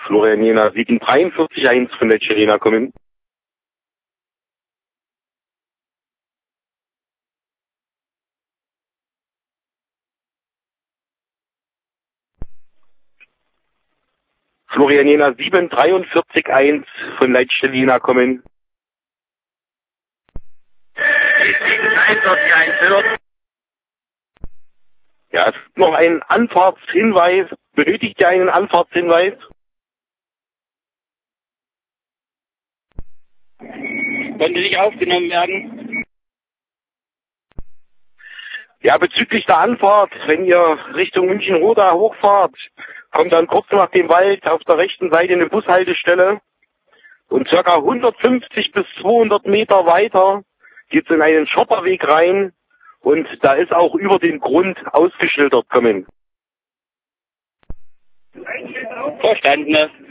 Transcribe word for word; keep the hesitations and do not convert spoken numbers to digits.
Florian Jena sieben drei vier eins von der Chirena kommen. Florian Jena sieben drei vier eins von Leitstelle Jena kommen. sieben drei vier eins hört. Ja, es gibt noch einen Anfahrtshinweis. Benötigt ihr einen Anfahrtshinweis? Konnte nicht aufgenommen werden. Ja, bezüglich der Anfahrt, wenn ihr Richtung München-Roda hochfahrt, kommt dann kurz nach dem Wald auf der rechten Seite eine Bushaltestelle und circa hundertfünfzig bis zweihundert Meter weiter geht's in einen Schotterweg rein und da ist auch über den Grund ausgeschildert kommen. Verstanden.